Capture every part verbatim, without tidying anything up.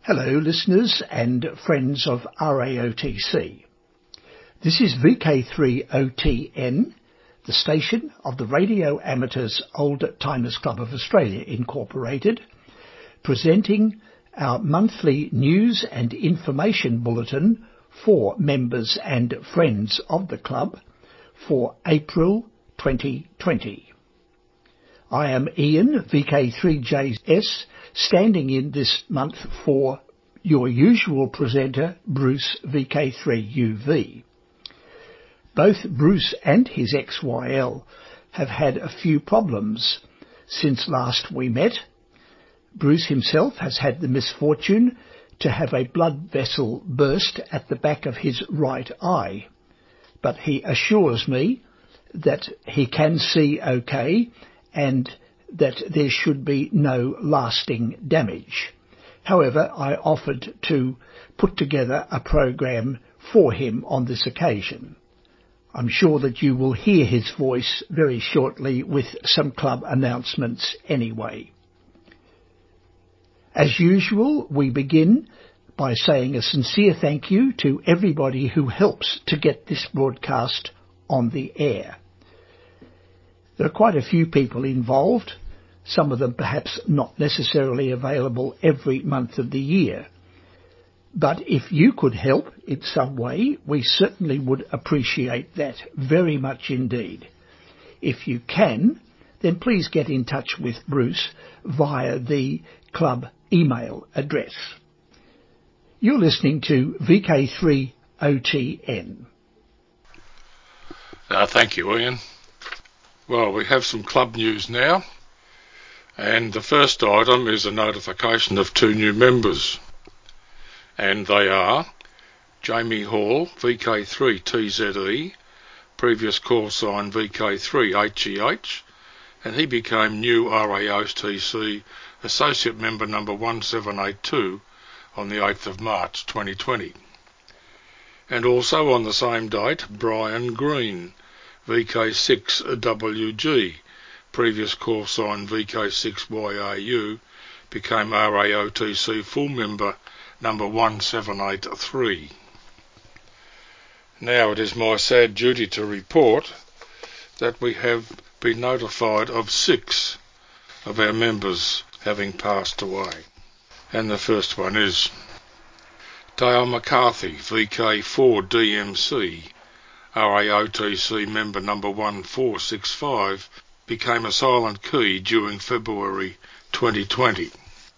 Hello listeners and friends of R A O T C. This is V K three O T N, the station of the Radio Amateurs Old Timers Club of Australia Incorporated, presenting our monthly news and information bulletin for members and friends of the club for April twenty twenty. I am Ian, V K three J S, standing in this month for your usual presenter, Bruce, V K three U V. Both Bruce and his X Y L have had a few problems since last we met. Bruce himself has had the misfortune to have a blood vessel burst at the back of his right eye, but he assures me that he can see okay and that there should be no lasting damage. However, I offered to put together a program for him on this occasion. I'm sure that you will hear his voice very shortly with some club announcements anyway. As usual, we begin by saying a sincere thank you to everybody who helps to get this broadcast on the air. There are quite a few people involved, some of them perhaps not necessarily available every month of the year. But if you could help in some way, we certainly would appreciate that very much indeed. If you can, then please get in touch with Bruce via the club email address. You're listening to V K three O T N. Uh, thank you, Ian. Well, we have some club news now, and the first item is a notification of two new members, and they are Jamie Hall, V K three T Z E, previous call sign V K three H E H, and he became new R A O T C Associate Member number one seven eight two on the eighth of March twenty twenty. And also on the same date, Brian Green, V K six W G, previous call sign V K six Y A U, became R A O T C full member number one seven eight three. Now it is my sad duty to report that we have been notified of six of our members having passed away. And the first one is Dale McCarthy, V K four D M C, R A O T C member number one four six five, became a silent key during February twenty twenty.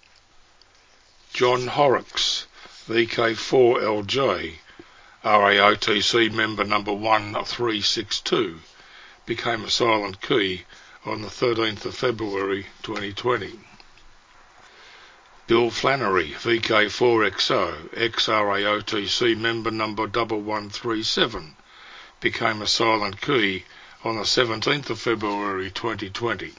John Horrocks, V K four L J, R A O T C member number one three six two, became a silent key on the thirteenth of February twenty twenty. Bill Flannery, V K four X O, ex-R A O T C member number one one three seven, became a silent key on the seventeenth of February twenty twenty.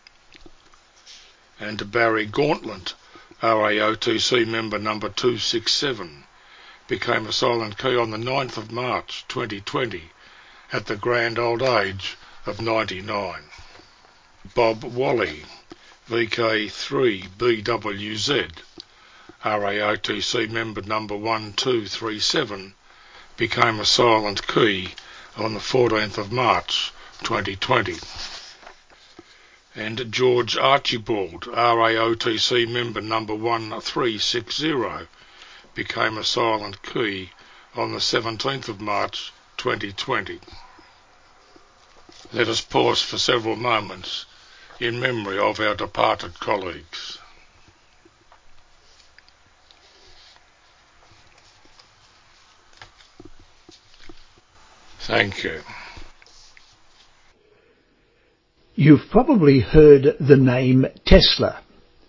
And Barry Gauntlet, R A O T C member number two six seven, became a silent key on the ninth of March twenty twenty at the grand old age of ninety-nine. Bob Wally, V K three B W Z, R A O T C member number one two three seven, became a silent key on the fourteenth of March twenty twenty. And George Archibald, R A O T C member number one three six zero, became a silent key on the seventeenth of March twenty twenty. Let us pause for several moments in memory of our departed colleagues. Thank you. You've probably heard the name Tesla,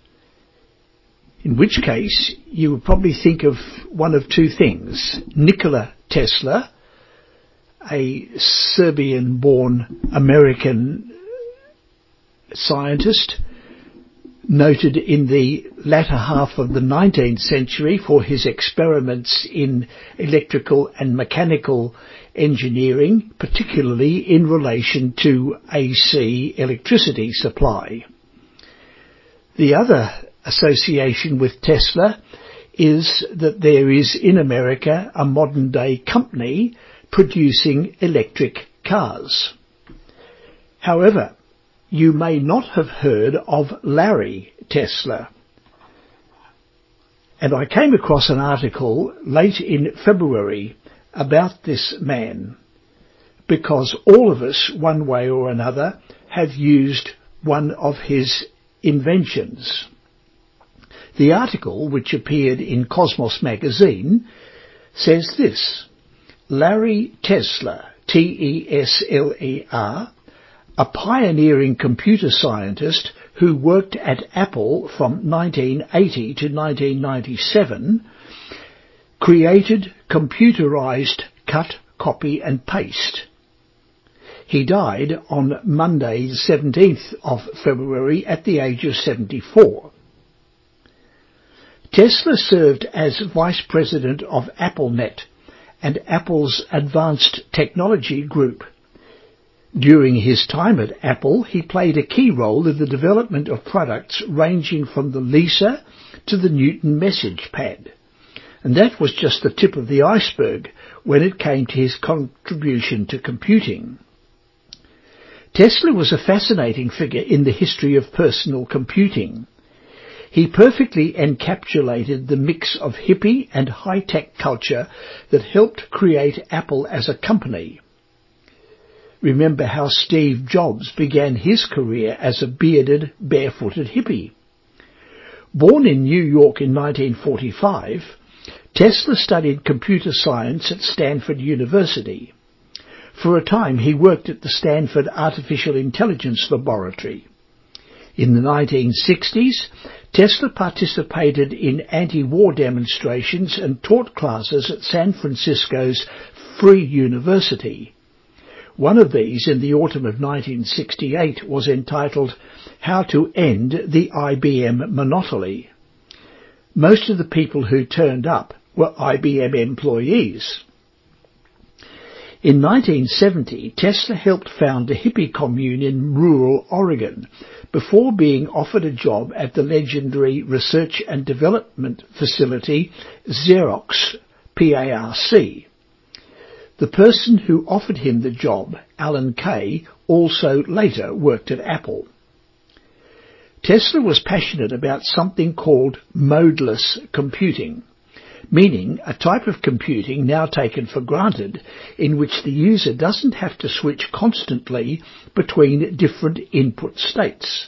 in which case you would probably think of one of two things. Nikola Tesla, a Serbian-born American scientist, noted in the latter half of the nineteenth century for his experiments in electrical and mechanical engineering, particularly in relation to A C electricity supply. The other association with Tesla is that there is in America a modern-day company producing electric cars. However, you may not have heard of Larry Tesler. And I came across an article late in February about this man, because all of us, one way or another, have used one of his inventions. The article, which appeared in Cosmos magazine, says this: Larry Tesler, T E S L E R, a pioneering computer scientist who worked at Apple from nineteen eighty to nineteen ninety-seven, created computerized cut, copy and paste. He died on Monday the seventeenth of February at the age of seventy-four. Tesler served as Vice President of AppleNet and Apple's Advanced Technology Group. During his time at Apple, he played a key role in the development of products ranging from the Lisa to the Newton message pad. And that was just the tip of the iceberg when it came to his contribution to computing. Tesla was a fascinating figure in the history of personal computing. He perfectly encapsulated the mix of hippie and high-tech culture that helped create Apple as a company. Remember how Steve Jobs began his career as a bearded, barefooted hippie. Born in New York in nineteen forty-five, Tesla studied computer science at Stanford University. For a time he worked at the Stanford Artificial Intelligence Laboratory. In the nineteen sixties, Tesla participated in anti-war demonstrations and taught classes at San Francisco's Free University. One of these, in the autumn of nineteen sixty-eight, was entitled How to End the I B M Monopoly. Most of the people who turned up were I B M employees. In nineteen seventy, Tesla helped found a hippie commune in rural Oregon before being offered a job at the legendary research and development facility Xerox, P A R C. The person who offered him the job, Alan Kay, also later worked at Apple. Tesla was passionate about something called modeless computing, meaning a type of computing now taken for granted in which the user doesn't have to switch constantly between different input states.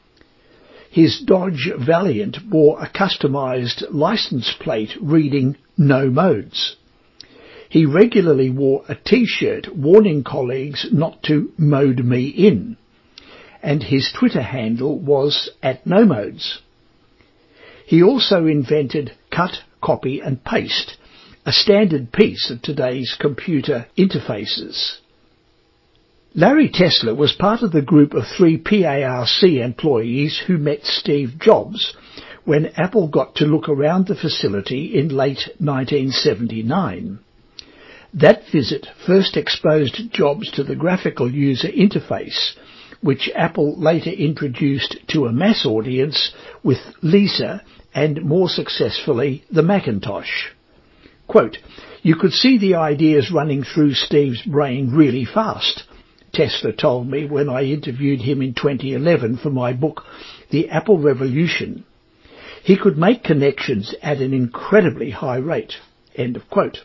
His Dodge Valiant bore a customized license plate reading "No Modes." He regularly wore a T-shirt warning colleagues not to mode me in, and his Twitter handle was at No Modes. He also invented cut, copy and paste, a standard piece of today's computer interfaces. Larry Tesler was part of the group of three P A R C employees who met Steve Jobs when Apple got to look around the facility in late nineteen seventy-nine. That visit first exposed Jobs to the graphical user interface, which Apple later introduced to a mass audience with Lisa and, more successfully, the Macintosh. Quote, "You could see the ideas running through Steve's brain really fast," Tesler told me when I interviewed him in twenty eleven for my book, The Apple Revolution. "He could make connections at an incredibly high rate." End of quote.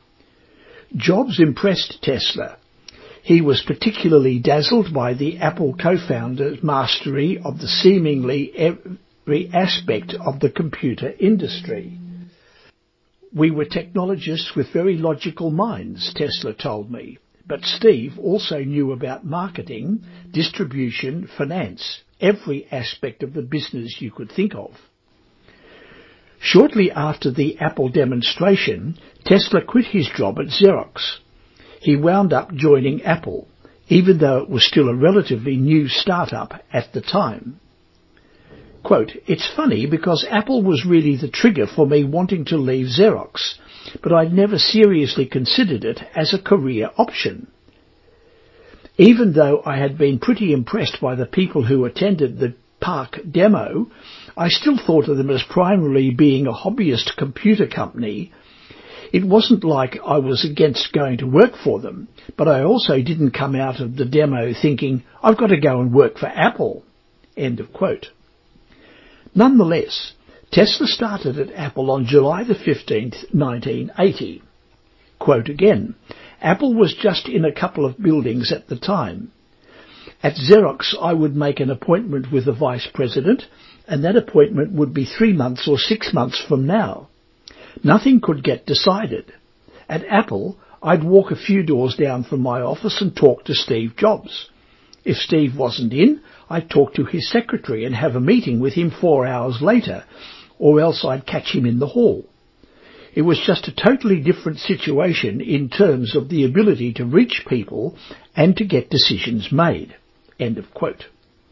Jobs impressed Tesla. He was particularly dazzled by the Apple co-founder's mastery of the seemingly every aspect of the computer industry. "We were technologists with very logical minds," Tesla told me, but Steve also knew about marketing, distribution, finance, every aspect of the business you could think of. Shortly after the Apple demonstration, Tesla quit his job at Xerox. He wound up joining Apple, even though it was still a relatively new startup at the time. Quote, "It's funny because Apple was really the trigger for me wanting to leave Xerox, but I'd never seriously considered it as a career option. Even though I had been pretty impressed by the people who attended the Park demo, I still thought of them as primarily being a hobbyist computer company. It wasn't like I was against going to work for them, but I also didn't come out of the demo thinking, I've got to go and work for Apple. End of quote. Nonetheless, Tesla started at Apple on July the fifteenth, nineteen eighty. Quote again, Apple was just in a couple of buildings at the time. At Xerox, I would make an appointment with the vice president, and that appointment would be three months or six months from now. Nothing could get decided. At Apple, I'd walk a few doors down from my office and talk to Steve Jobs. If Steve wasn't in, I'd talk to his secretary and have a meeting with him four hours later, or else I'd catch him in the hall. It was just a totally different situation in terms of the ability to reach people and to get decisions made. End of quote.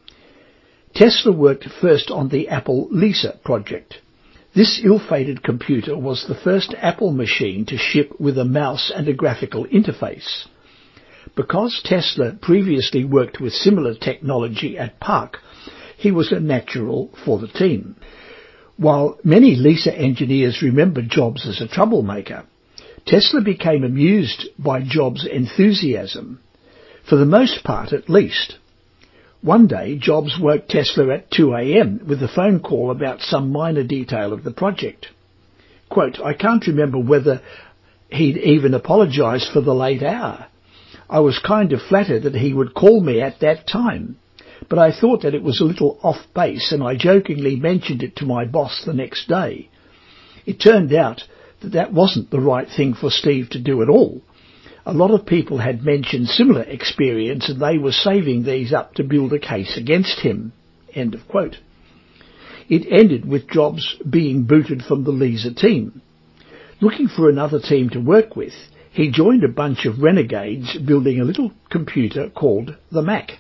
Tesla worked first on the Apple Lisa project. This ill-fated computer was the first Apple machine to ship with a mouse and a graphical interface. Because Tesla previously worked with similar technology at Park, he was a natural for the team. While many Lisa engineers remember Jobs as a troublemaker, Tesla became amused by Jobs' enthusiasm, for the most part at least. One day, Jobs woke Tesla at two a.m. with a phone call about some minor detail of the project. Quote, I can't remember whether he'd even apologised for the late hour. I was kind of flattered that he would call me at that time, but I thought that it was a little off base and I jokingly mentioned it to my boss the next day. It turned out that that wasn't the right thing for Steve to do at all. A lot of people had mentioned similar experience and they were saving these up to build a case against him. End of quote. It ended with Jobs being booted from the Lisa team. Looking for another team to work with, he joined a bunch of renegades building a little computer called the Mac.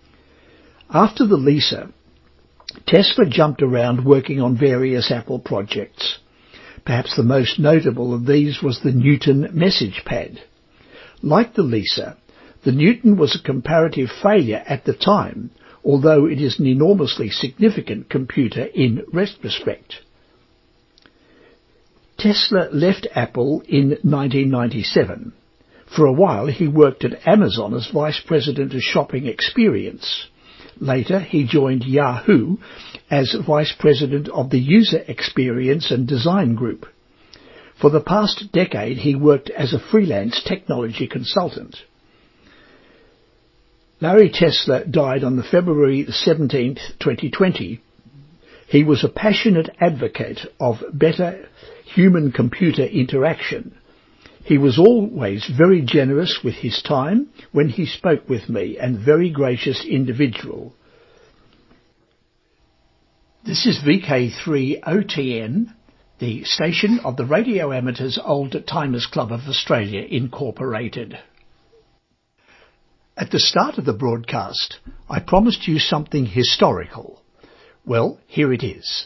After the Lisa, Tesla jumped around working on various Apple projects. Perhaps the most notable of these was the Newton message pad. Like the Lisa, the Newton was a comparative failure at the time, although it is an enormously significant computer in retrospect. Tesla left Apple in nineteen ninety-seven. For a while he worked at Amazon as Vice President of Shopping Experience. Later he joined Yahoo as Vice President of the User Experience and Design Group. For the past decade he worked as a freelance technology consultant. Larry Tesla died on February seventeenth, twenty twenty. He was a passionate advocate of better human-computer interaction. He was always very generous with his time when he spoke with me and very gracious individual. This is V K three O T N, the station of the Radio Amateurs Old Timers Club of Australia, Incorporated. At the start of the broadcast, I promised you something historical. Well, here it is.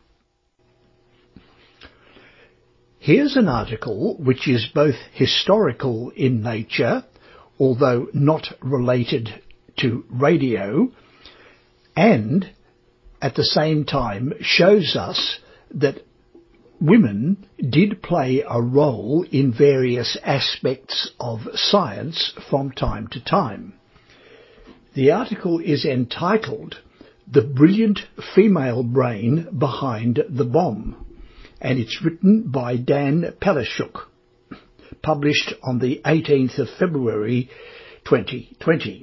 Here's an article which is both historical in nature, although not related to radio, and at the same time shows us that women did play a role in various aspects of science from time to time. The article is entitled The Brilliant Female Brain Behind the Bomb, and it's written by Dan Peleshuk, published on the eighteenth of February twenty twenty.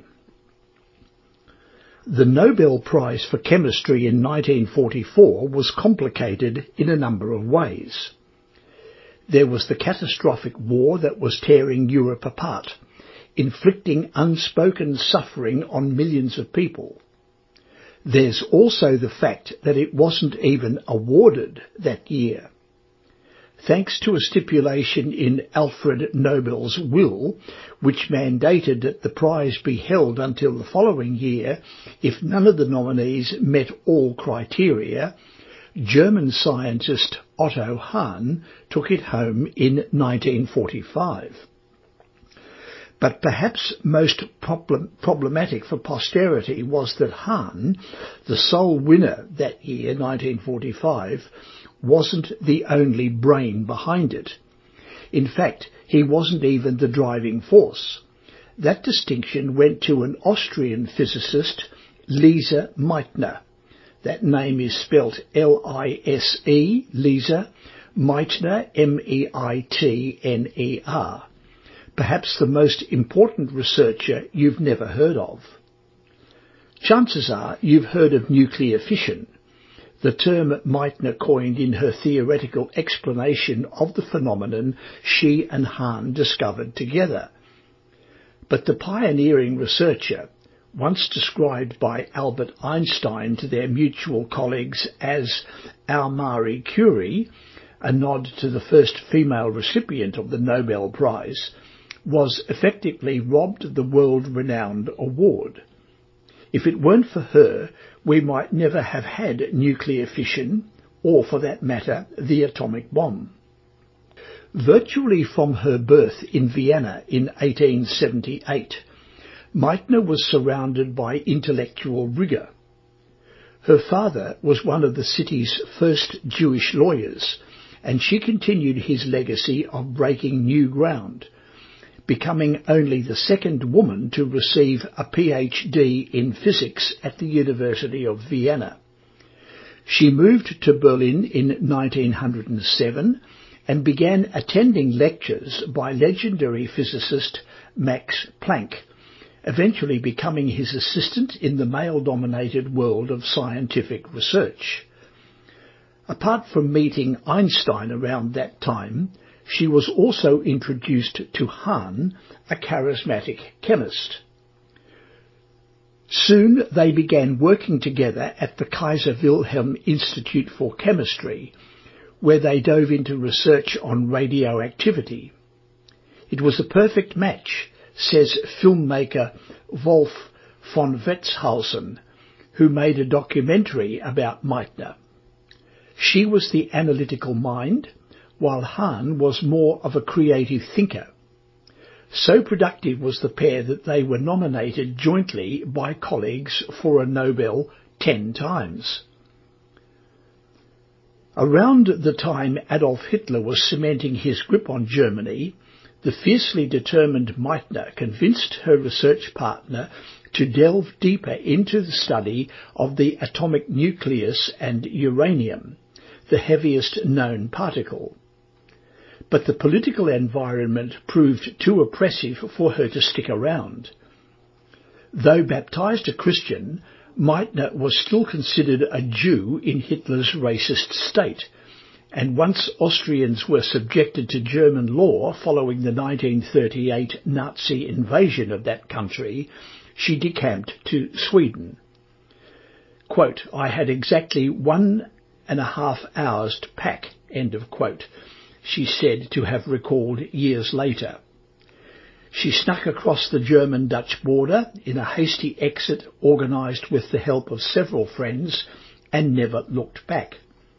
The Nobel Prize for Chemistry in nineteen forty-four was complicated in a number of ways. There was the catastrophic war that was tearing Europe apart, inflicting unspoken suffering on millions of people. There's also the fact that it wasn't even awarded that year. Thanks to a stipulation in Alfred Nobel's will, which mandated that the prize be held until the following year if none of the nominees met all criteria, German scientist Otto Hahn took it home in nineteen forty-five. But perhaps most problem, problematic for posterity was that Hahn, the sole winner that year, nineteen forty-five, wasn't the only brain behind it. In fact, he wasn't even the driving force. That distinction went to an Austrian physicist, Lise Meitner. That name is spelt L I S E, Lise, Meitner, M E I T N E R. Perhaps the most important researcher you've never heard of. Chances are you've heard of nuclear fission, the term Meitner coined in her theoretical explanation of the phenomenon she and Hahn discovered together. But the pioneering researcher, once described by Albert Einstein to their mutual colleagues as our Marie Curie, a nod to the first female recipient of the Nobel Prize, was effectively robbed of the world-renowned award. If it weren't for her, we might never have had nuclear fission, or for that matter, the atomic bomb. Virtually from her birth in Vienna in eighteen seventy-eight, Meitner was surrounded by intellectual rigour. Her father was one of the city's first Jewish lawyers, and she continued his legacy of breaking new ground, becoming only the second woman to receive a P H D in physics at the University of Vienna. She moved to Berlin in nineteen oh seven and began attending lectures by legendary physicist Max Planck, eventually becoming his assistant in the male-dominated world of scientific research. Apart from meeting Einstein around that time, she was also introduced to Hahn, a charismatic chemist. Soon they began working together at the Kaiser Wilhelm Institute for Chemistry, where they dove into research on radioactivity. It was a perfect match, says filmmaker Wolf von Wetzhausen, who made a documentary about Meitner. She was the analytical mind, while Hahn was more of a creative thinker. So productive was the pair that they were nominated jointly by colleagues for a Nobel ten times. Around the time Adolf Hitler was cementing his grip on Germany, the fiercely determined Meitner convinced her research partner to delve deeper into the study of the atomic nucleus and uranium, the heaviest known particle. But the political environment proved too oppressive for her to stick around. Though baptized a Christian, Meitner was still considered a Jew in Hitler's racist state, and once Austrians were subjected to German law following the nineteen thirty-eight Nazi invasion of that country, she decamped to Sweden. Quote, "I had exactly one and a half hours to pack," end of quote, she said to have recalled years later. She snuck across the German-Dutch border in a hasty exit organised with the help of several friends and never looked back.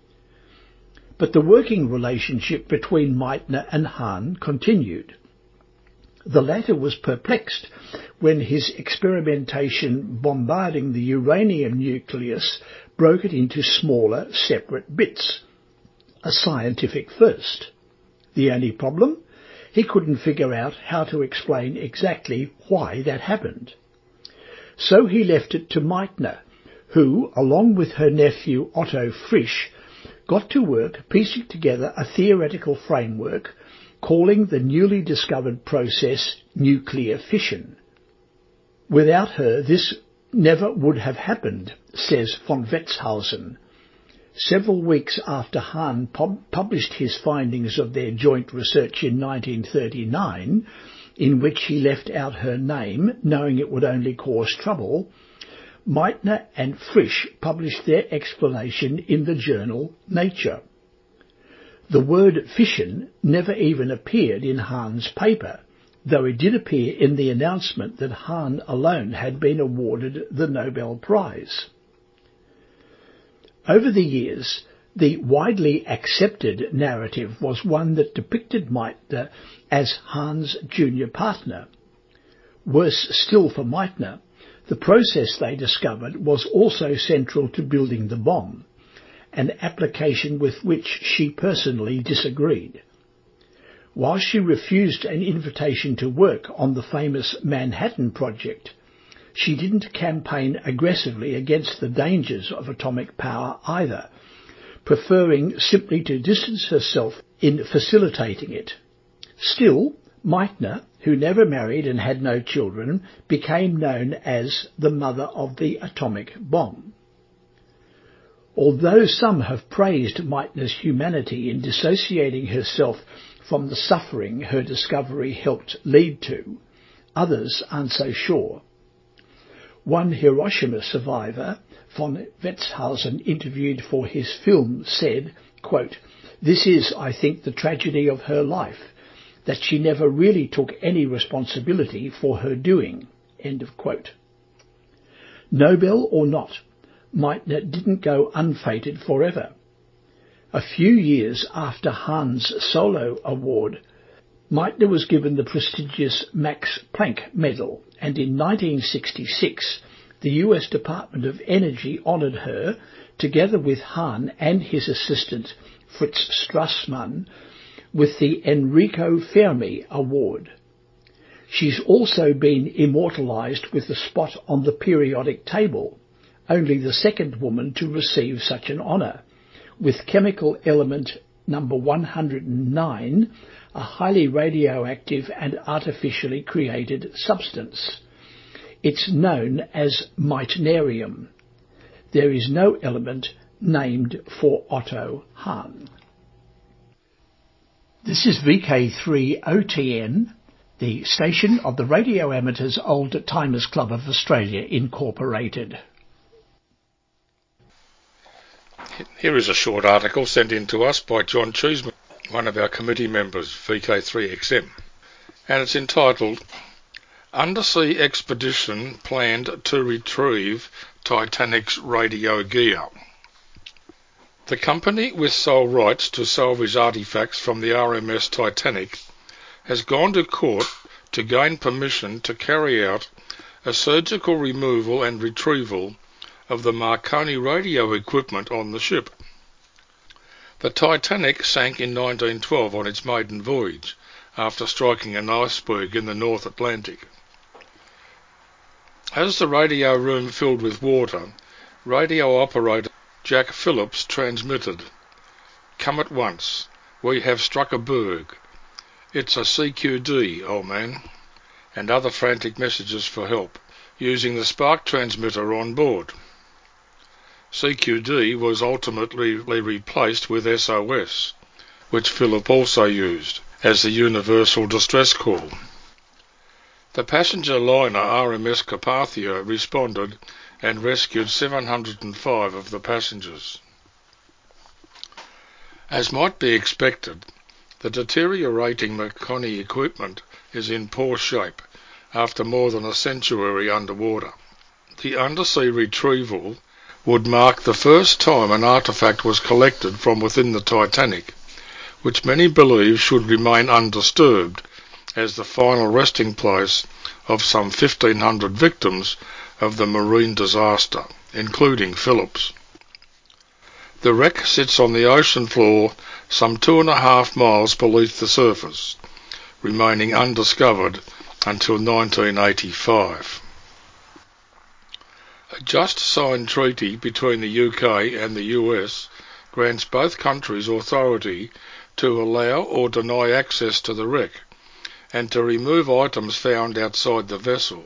But the working relationship between Meitner and Hahn continued. The latter was perplexed when his experimentation bombarding the uranium nucleus broke it into smaller, separate bits. A scientific first. The only problem? He couldn't figure out how to explain exactly why that happened. So he left it to Meitner, who, along with her nephew Otto Frisch, got to work piecing together a theoretical framework calling the newly discovered process nuclear fission. Without her, this never would have happened, says von Wetzhausen. Several weeks after Hahn pub- published his findings of their joint research in nineteen thirty-nine, in which he left out her name, knowing it would only cause trouble, Meitner and Frisch published their explanation in the journal Nature. The word fission never even appeared in Hahn's paper, though it did appear in the announcement that Hahn alone had been awarded the Nobel Prize. Over the years, the widely accepted narrative was one that depicted Meitner as Hahn's junior partner. Worse still for Meitner, the process they discovered was also central to building the bomb, an application with which she personally disagreed. While she refused an invitation to work on the famous Manhattan Project, she didn't campaign aggressively against the dangers of atomic power either, preferring simply to distance herself in facilitating it. Still, Meitner, who never married and had no children, became known as the mother of the atomic bomb. Although some have praised Meitner's humanity in dissociating herself from the suffering her discovery helped lead to, others aren't so sure. One Hiroshima survivor, von Wetzhausen, interviewed for his film, said, quote, "This is, I think, the tragedy of her life, that she never really took any responsibility for her doing." End of quote. Nobel or not, Meitner didn't go unfated forever. A few years after Hahn's solo award, Meitner was given the prestigious Max Planck Medal, and in nineteen sixty-six the U S Department of Energy honoured her, together with Hahn and his assistant Fritz Strassmann, with the Enrico Fermi Award. She's also been immortalised with a spot on the periodic table, only the second woman to receive such an honour, with chemical element number one hundred nine, a highly radioactive and artificially created substance. It's known as meitnerium. There is no element named for Otto Hahn. This is V K three O T N, the station of the Radio Amateurs Old Timers Club of Australia, Incorporated. Here is a short article sent in to us by John Cheeseman, one of our committee members, V K three X M, and it's entitled Undersea Expedition Planned to Retrieve Titanic's Radio Gear. The company with sole rights to salvage artefacts from the R M S Titanic has gone to court to gain permission to carry out a surgical removal and retrieval of the Marconi radio equipment on the ship. The Titanic sank in nineteen twelve on its maiden voyage after striking an iceberg in the North Atlantic. As the radio room filled with water, radio operator Jack Phillips transmitted, "Come at once. We have struck a berg. It's a C Q D, old man," and other frantic messages for help, using the spark transmitter on board. C Q D was ultimately replaced with S O S, which Philip also used as the universal distress call. The passenger liner R M S Carpathia responded and rescued seven hundred five of the passengers. As might be expected, the deteriorating Marconi equipment is in poor shape after more than a century underwater. The undersea retrieval would mark the first time an artefact was collected from within the Titanic, which many believe should remain undisturbed as the final resting place of some fifteen hundred victims of the marine disaster, including Phillips. The wreck sits on the ocean floor some two and a half miles beneath the surface, remaining undiscovered until nineteen eighty-five. A just signed treaty between the U K and the U S grants both countries authority to allow or deny access to the wreck and to remove items found outside the vessel.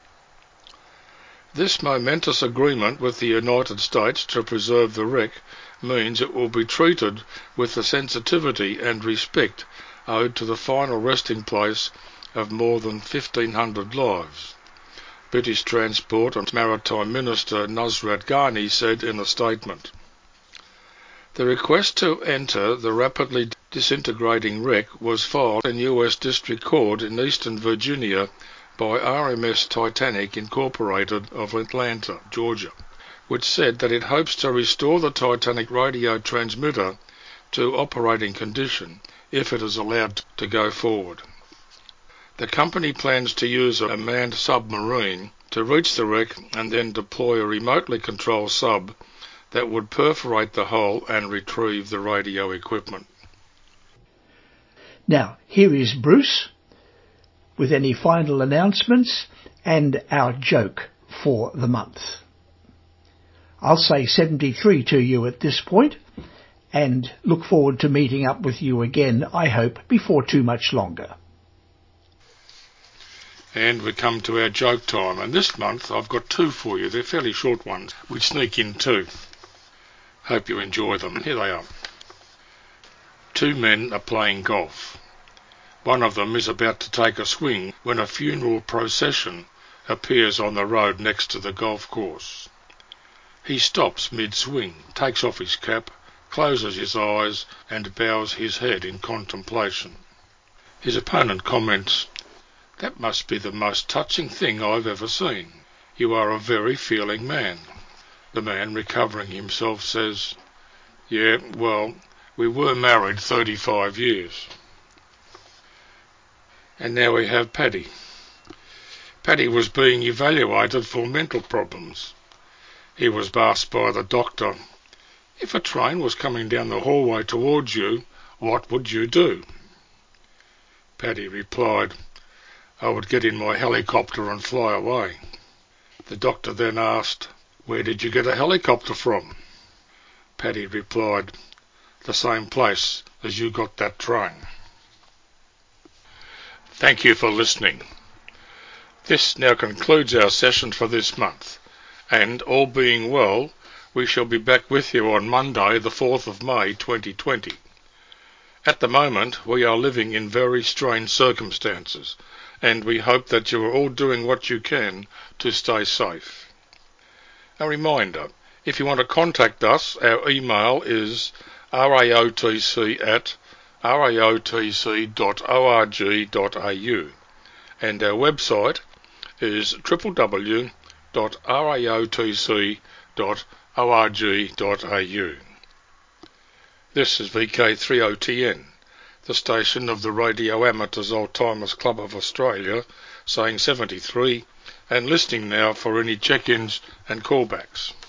This momentous agreement with the United States to preserve the wreck means it will be treated with the sensitivity and respect owed to the final resting place of more than fifteen hundred lives, British Transport and Maritime Minister Nusrat Ghani said in a statement. The request to enter the rapidly disintegrating wreck was filed in U S District Court in Eastern Virginia by R M S Titanic Incorporated of Atlanta, Georgia, which said that it hopes to restore the Titanic radio transmitter to operating condition if it is allowed to go forward. The company plans to use a manned submarine to reach the wreck and then deploy a remotely controlled sub that would perforate the hull and retrieve the radio equipment. Now, here is Bruce with any final announcements and our joke for the month. I'll say seventy-three to you at this point and look forward to meeting up with you again, I hope, before too much longer. And we come to our joke time, and this month I've got two for you. They're fairly short ones. We sneak in two. Hope you enjoy them. Here they are. Two men are playing golf. One of them is about to take a swing when a funeral procession appears on the road next to the golf course. He stops mid-swing, takes off his cap, closes his eyes and bows his head in contemplation. His opponent comments, "That must be the most touching thing I've ever seen. You are a very feeling man." The man, recovering himself, says, "Yeah, well, we were married thirty-five years." And now we have Paddy. Paddy was being evaluated for mental problems. He was asked by the doctor, "If a train was coming down the hallway towards you, what would you do?" Paddy replied, "I would get in my helicopter and fly away." The doctor then asked, "Where did you get a helicopter from?" Paddy replied, "The same place as you got that train." Thank you for listening. This now concludes our session for this month, and all being well, we shall be back with you on Monday the fourth of May twenty twenty. At the moment we are living in very strange circumstances, and we hope that you are all doing what you can to stay safe. A reminder, if you want to contact us, our email is raotc at raotc dot org dot au, and our website is w w w dot raotc dot org dot au. This is V K three O T N, the station of the Radio Amateurs Old-Timers Club of Australia, saying seventy-three, and listening now for any check-ins and callbacks.